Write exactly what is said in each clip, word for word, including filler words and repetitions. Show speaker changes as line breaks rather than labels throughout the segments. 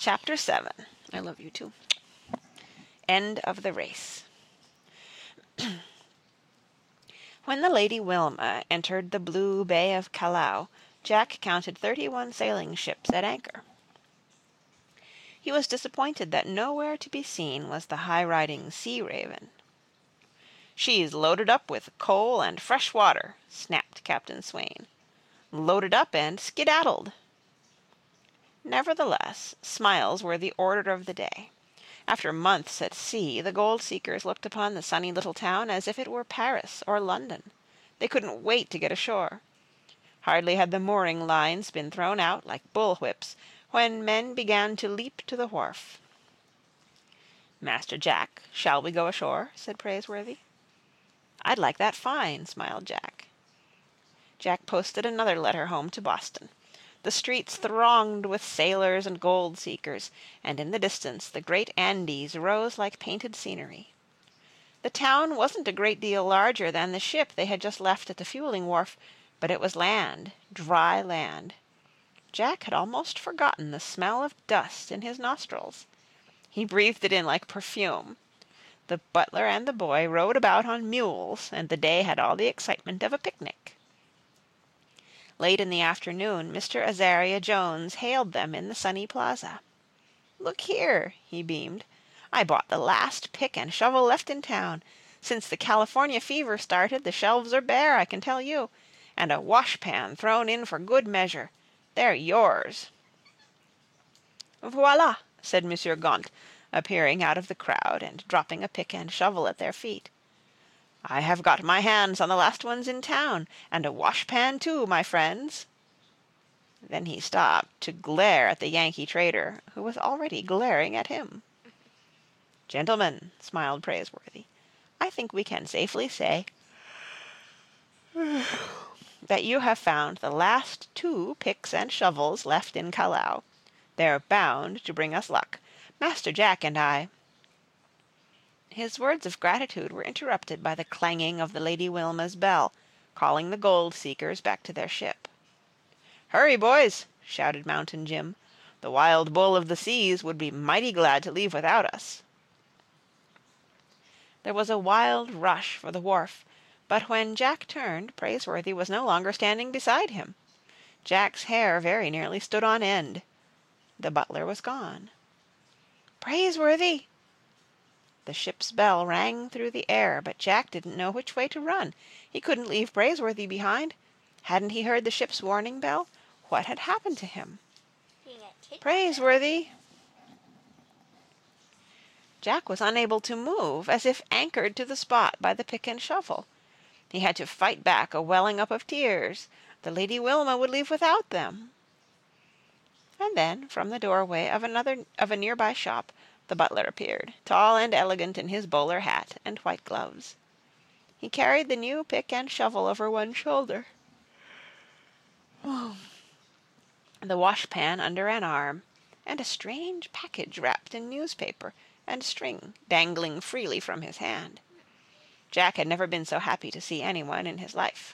Chapter seven. I love you too. End of the race. When the Lady Wilma entered the blue bay of Callao, Jack counted thirty-one sailing ships at anchor. He was disappointed that nowhere to be seen was the high-riding Sea Raven. "She's loaded up with coal and fresh water," snapped Captain Swain. "Loaded up and skedaddled." Nevertheless, smiles were the order of the day. After months at sea, the gold-seekers looked upon the sunny little town as if it were Paris or London. They couldn't wait to get ashore. Hardly had the mooring lines been thrown out like bull-whips when men began to leap to the wharf. "Master Jack, shall we go ashore?" said Praiseworthy. "I'd like that fine," smiled Jack. Jack posted another letter home to Boston. The streets thronged with sailors and gold-seekers, and in the distance the great Andes rose like painted scenery. The town wasn't a great deal larger than the ship they had just left at the fueling wharf, but it was land, dry land. Jack had almost forgotten the smell of dust in his nostrils. He breathed it in like perfume. The butler and the boy rode about on mules, and the day had all the excitement of a picnic. Late in the afternoon, Mister Azaria Jones hailed them in the sunny plaza. "Look here," he beamed. "I bought the last pick and shovel left in town. Since the California fever started, the shelves are bare, I can tell you. And a washpan thrown in for good measure. They're yours." "Voilà," said Monsieur Gaunt, appearing out of the crowd and dropping a pick and shovel at their feet. "I have got my hands on the last ones in town, and a washpan too, my friends." Then he stopped to glare at the Yankee trader, who was already glaring at him. "Gentlemen," smiled Praiseworthy, "I think we can safely say that you have found the last two picks and shovels left in Callao. They're bound to bring us luck. Master Jack and I—" His words of gratitude were interrupted by the clanging of the Lady Wilma's bell, calling the gold-seekers back to their ship. "Hurry, boys!" shouted Mountain Jim. "The wild bull of the seas would be mighty glad to leave without us." There was a wild rush for the wharf, but when Jack turned, Praiseworthy was no longer standing beside him. Jack's hair very nearly stood on end. The butler was gone. "Praiseworthy!" The ship's bell rang through the air, but Jack didn't know which way to run. He couldn't leave Praiseworthy behind. Hadn't he heard the ship's warning bell? What had happened to him? "Praiseworthy!" Jack was unable to move, as if anchored to the spot by the pick and shovel. He had to fight back a welling up of tears. The Lady Wilma would leave without them. And then, from the doorway of another of a nearby shop, the butler appeared, tall and elegant in his bowler hat and white gloves. He carried the new pick and shovel over one shoulder, the washpan under an arm, and a strange package wrapped in newspaper and string dangling freely from his hand. Jack had never been so happy to see anyone in his life.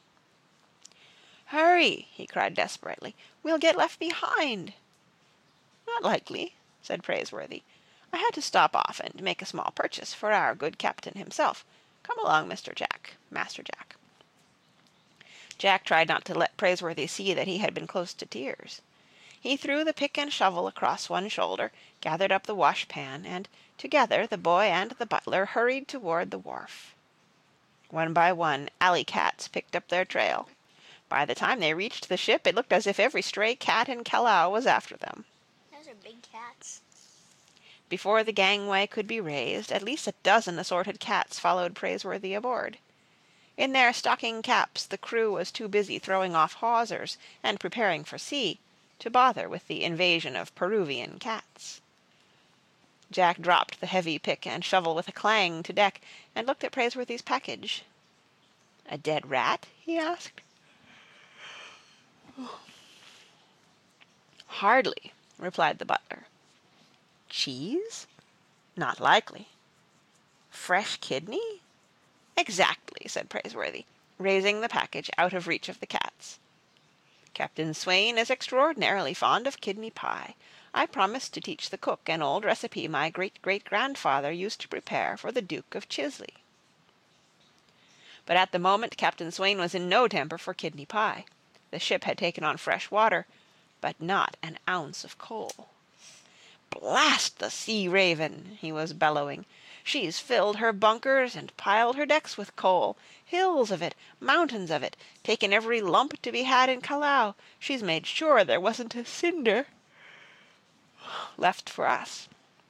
"Hurry!" he cried desperately. "We'll get left behind." "Not likely," said Praiseworthy. "I had to stop off and make a small purchase for our good captain himself. Come along, Mister Jack, Master Jack." Jack tried not to let Praiseworthy see that he had been close to tears. He threw the pick and shovel across one shoulder, gathered up the washpan, and together the boy and the butler hurried toward the wharf. One by one, alley cats picked up their trail. By the time they reached the ship, it looked as if every stray cat in Callao was after them.
Those are big cats.
Before the gangway could be raised, at least a dozen assorted cats followed Praiseworthy aboard. In their stocking caps the crew was too busy throwing off hawsers and preparing for sea to bother with the invasion of Peruvian cats. Jack dropped the heavy pick and shovel with a clang to deck, and looked at Praiseworthy's package. "A dead rat?" he asked. "Hardly," replied the butler. "Cheese? Not likely. Fresh kidney? Exactly," said Praiseworthy, raising the package out of reach of the cats. Captain Swain is extraordinarily fond of kidney pie. I promised to teach the cook an old recipe my great-great-grandfather used to prepare for the Duke of Chisley." But at the moment Captain Swain was in no temper for kidney pie. The ship had taken on fresh water, but not an ounce of coal. "Blast the Sea Raven!" he was bellowing. "She's filled her bunkers and piled her decks with coal. Hills of it, mountains of it, taken every lump to be had in Callao. She's made sure there wasn't a cinder left for us."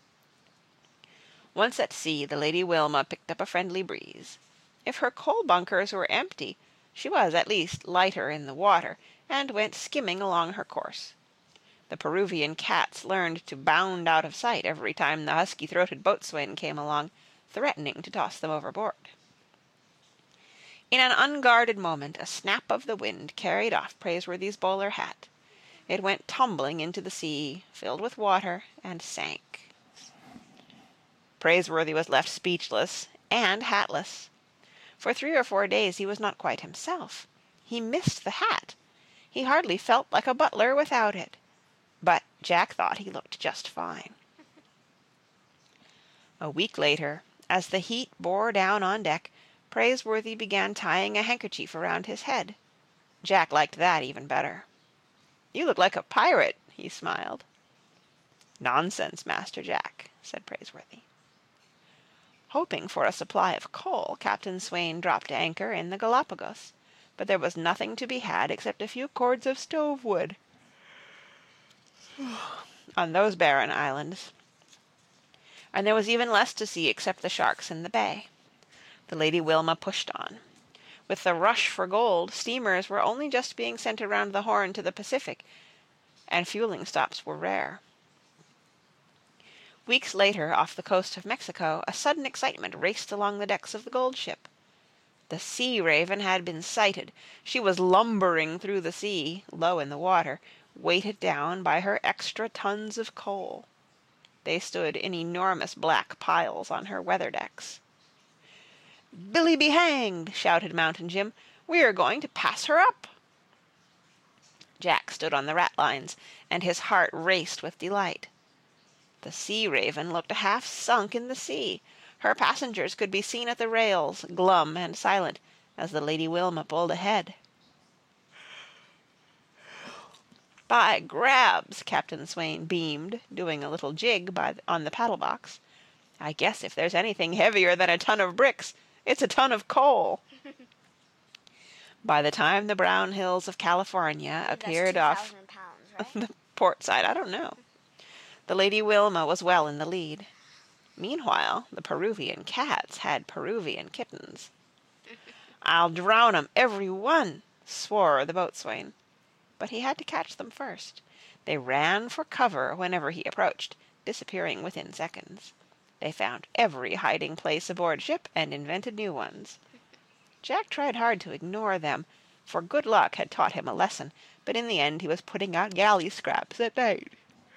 Once at sea, the Lady Wilma picked up a friendly breeze. If her coal bunkers were empty, she was at least lighter in the water, and went skimming along her course. The Peruvian cats learned to bound out of sight every time the husky-throated boatswain came along, threatening to toss them overboard. In an unguarded moment a snap of the wind carried off Praiseworthy's bowler hat. It went tumbling into the sea, filled with water, and sank. Praiseworthy was left speechless and hatless. For three or four days he was not quite himself. He missed the hat. He hardly felt like a butler without it. But Jack thought he looked just fine. A week later, as the heat bore down on deck, Praiseworthy began tying a handkerchief around his head. Jack liked that even better. "You look like a pirate," he smiled. "Nonsense, Master Jack," said Praiseworthy. Hoping for a supply of coal, Captain Swain dropped anchor in the Galapagos, but there was nothing to be had except a few cords of stove wood on those barren islands, and there was even less to see except the sharks in the bay. The Lady Wilma pushed on. With the rush for gold, steamers were only just being sent around the Horn to the Pacific, and fueling stops were rare. Weeks later, off the coast of Mexico, a sudden excitement raced along the decks of the gold ship. The Sea Raven had been sighted. She was lumbering through the sea, low in the water, weighted down by her extra tons of coal. They stood in enormous black piles on her weather decks. "Billy be hanged!" shouted Mountain Jim. "We are going to pass her up." Jack stood on the ratlines, and his heart raced with delight. The Sea Raven looked half sunk in the sea. Her passengers could be seen at the rails, glum and silent, as the Lady Wilma pulled ahead. "By grabs!" Captain Swain beamed, doing a little jig by the, on the paddle-box. "I guess if there's anything heavier than a ton of bricks, it's a ton of coal." By the time the brown hills of California appeared off
pounds, right?
the port side, I don't know, the Lady Wilma was well in the lead. Meanwhile, the Peruvian cats had Peruvian kittens. "I'll drown 'em, every one," swore the boatswain. But he had to catch them first. They ran for cover whenever he approached, disappearing within seconds. They found every hiding place aboard ship and invented new ones. Jack tried hard to ignore them, for good luck had taught him a lesson, but in the end he was putting out galley scraps at night.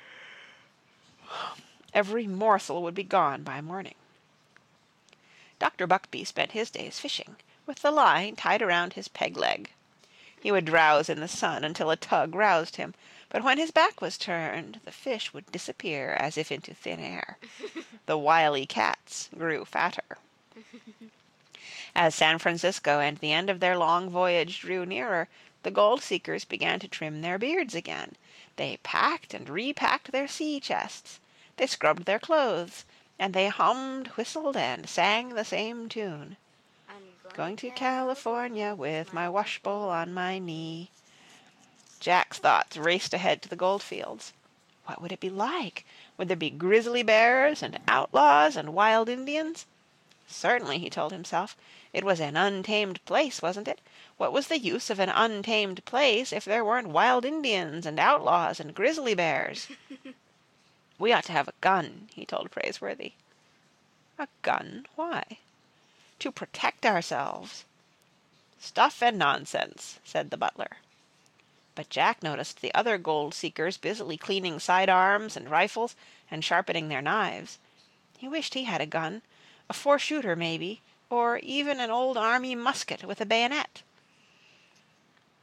Every morsel would be gone by morning. Doctor Buckbee spent his days fishing, with the line tied around his peg-leg. He would drowse in the sun until a tug roused him, but when his back was turned, the fish would disappear as if into thin air. The wily cats grew fatter. As San Francisco and the end of their long voyage drew nearer, the gold-seekers began to trim their beards again. They packed and repacked their sea-chests. They scrubbed their clothes, and they hummed, whistled, and sang the same tune.
I'm
Going to California with my washbowl on my knee. Jack's thoughts raced ahead to the goldfields. What would it be like? Would there be grizzly bears and outlaws and wild Indians? Certainly, he told himself. It was an untamed place, wasn't it? What was the use of an untamed place if there weren't wild Indians and outlaws and grizzly bears? We ought to have a gun, he told Praiseworthy. A gun? Why? To protect ourselves. Stuff and nonsense, said the butler. But Jack noticed the other gold-seekers busily cleaning side-arms and rifles and sharpening their knives. He wished he had a gun, a four-shooter maybe, or even an old army musket with a bayonet.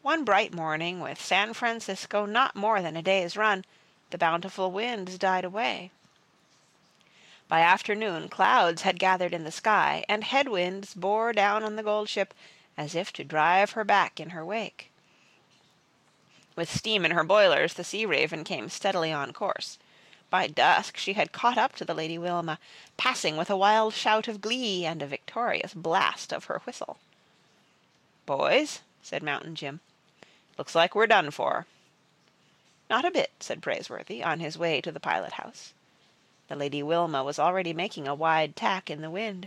One bright morning, with San Francisco not more than a day's run, the bountiful winds died away. By afternoon clouds had gathered in the sky, and headwinds bore down on the gold ship as if to drive her back in her wake. With steam in her boilers, the Sea Raven came steadily on course. By dusk she had caught up to the Lady Wilma, passing with a wild shout of glee and a victorious blast of her whistle. "Boys," said Mountain Jim, "looks like we're done for." "Not a bit," said Praiseworthy, on his way to the pilot-house. The Lady Wilma was already making a wide tack in the wind.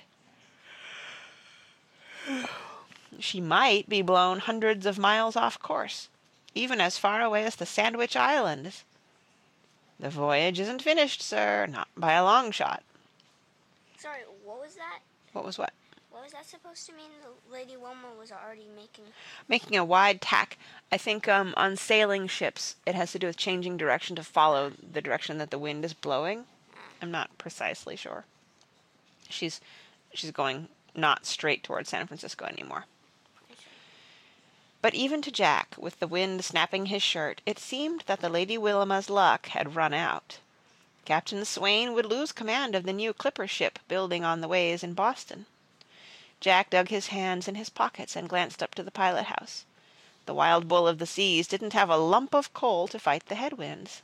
She might be blown hundreds of miles off course, even as far away as the Sandwich Islands. "The voyage isn't finished, sir, not by a long shot."
Sorry, what was that?
What was what?
What was that supposed to mean? The Lady Wilma was already making...
Making a wide tack. I think um, on sailing ships it has to do with changing direction to follow the direction that the wind is blowing. I'm not precisely sure. She's she's going not straight towards San Francisco anymore. But even to Jack, with the wind snapping his shirt, it seemed that the Lady Wilma's luck had run out. Captain Swain would lose command of the new clipper ship building on the ways in Boston. Jack dug his hands in his pockets and glanced up to the pilot-house. The wild bull of the seas didn't have a lump of coal to fight the headwinds.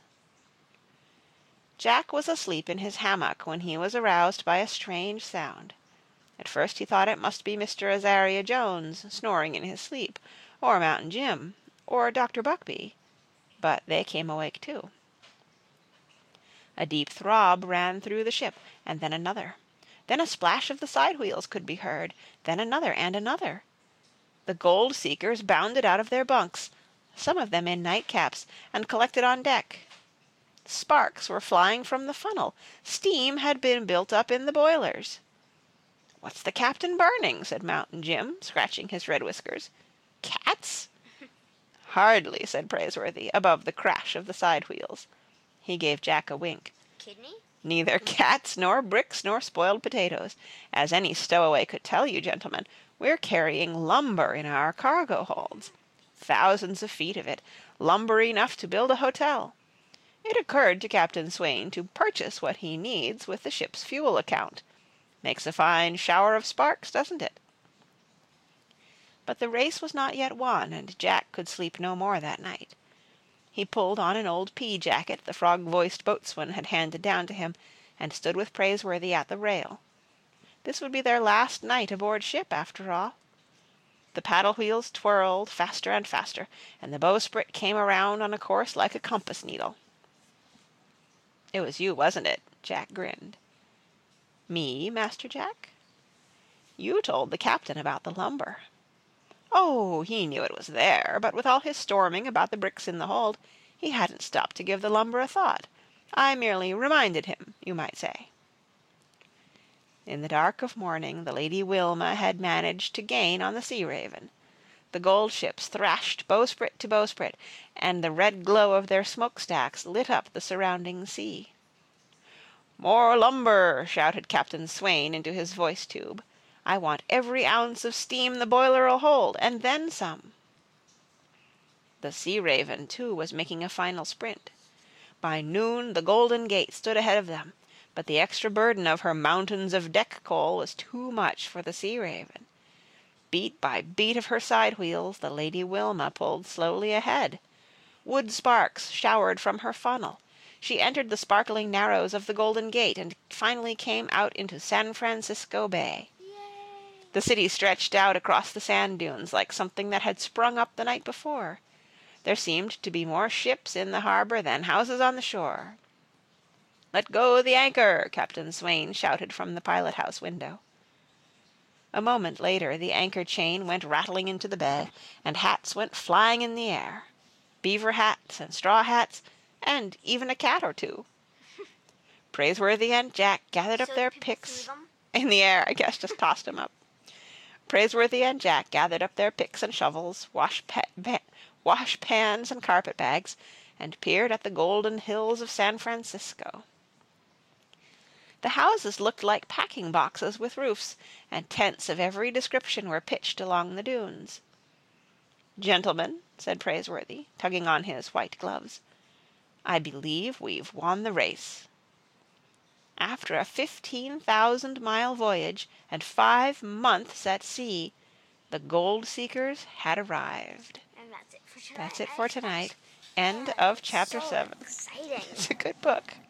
Jack was asleep in his hammock when he was aroused by a strange sound. At first he thought it must be Mister Azaria Jones snoring in his sleep, or Mountain Jim, or Doctor Buckbee, but they came awake too. A deep throb ran through the ship, and then another. Then a splash of the side wheels could be heard, then another and another. The gold seekers bounded out of their bunks, some of them in nightcaps, and collected on deck. Sparks were flying from the funnel. Steam had been built up in the boilers. "What's the captain burning?" said Mountain Jim, scratching his red whiskers. "Cats?" "Hardly," said Praiseworthy, above the crash of the side wheels. He gave Jack a wink.
Kidney?
"Neither cats nor bricks nor spoiled potatoes. As any stowaway could tell you, gentlemen, we're carrying lumber in our cargo holds. Thousands of feet of it, lumber enough to build a hotel. It occurred to Captain Swain to purchase what he needs with the ship's fuel account. Makes a fine shower of sparks, doesn't it?" But the race was not yet won, and Jack could sleep no more that night. He pulled on an old pea-jacket the frog-voiced boatswain had handed down to him, and stood with Praiseworthy at the rail. This would be their last night aboard ship, after all. The paddle-wheels twirled faster and faster, and the bowsprit came around on a course like a compass-needle. "It was you, wasn't it?" Jack grinned. "Me, Master Jack?" "You told the captain about the lumber." "Oh, he knew it was there, but with all his storming about the bricks in the hold, he hadn't stopped to give the lumber a thought. I merely reminded him, you might say." In the dark of morning the Lady Wilma had managed to gain on the Sea Raven. The gold ships thrashed bowsprit to bowsprit, and the red glow of their smokestacks lit up the surrounding sea. "More lumber!" shouted Captain Swain into his voice-tube. "I want every ounce of steam the boiler'll hold, and then some." The Sea Raven, too, was making a final sprint. By noon the Golden Gate stood ahead of them, but the extra burden of her mountains of deck-coal was too much for the Sea Raven. Beat by beat of her side-wheels, the Lady Wilma pulled slowly ahead. Wood sparks showered from her funnel. She entered the sparkling narrows of the Golden Gate, and finally came out into San Francisco Bay. The city stretched out across the sand dunes like something that had sprung up the night before. There seemed to be more ships in the harbor than houses on the shore. "Let go the anchor!" Captain Swain shouted from the pilot-house window. A moment later the anchor chain went rattling into the bay, and hats went flying in the air. Beaver hats and straw hats, and even a cat or two. Praiseworthy and Jack gathered up
So
their
people
picks.
threw them?
In the air, I guess, just tossed them up. Praiseworthy and Jack gathered up their picks and shovels, wash, pa- ba- wash pans and carpet-bags, and peered at the golden hills of San Francisco. The houses looked like packing boxes with roofs, and tents of every description were pitched along the dunes. "Gentlemen," said Praiseworthy, tugging on his white gloves, "I believe we've won the race." After a fifteen thousand mile voyage and five months at sea, the gold seekers had arrived.
And that's it for tonight.
That's it for tonight. End
Yeah,
of
it's
chapter
so
seven.
exciting.
It's a good book.